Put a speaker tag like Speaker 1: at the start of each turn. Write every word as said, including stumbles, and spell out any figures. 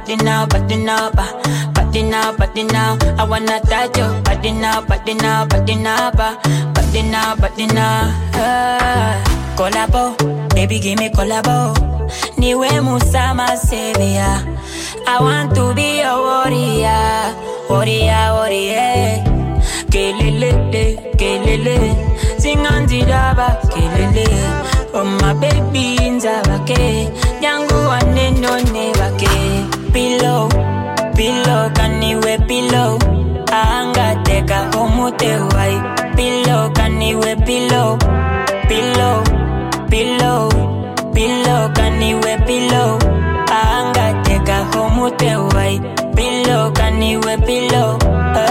Speaker 1: body now, body now, body now, body now. I wanna touch your body now, body now, body now, body now, body now. Uh, collabo, baby give me collabo. Niwe musama savior. I want to be a warrior, warrior, warrior. Kelele, kelele, sing on the daba, kelele. Oh my baby inzabake, yangu ane no nevake. Pillow, pillow, kaniwe pillow. Anga teka omute wai. Pillow, kaniwe pillow, pillow, pillow, pillow, kaniwe pillow. Anga teka omute wai. Pillow, kaniwe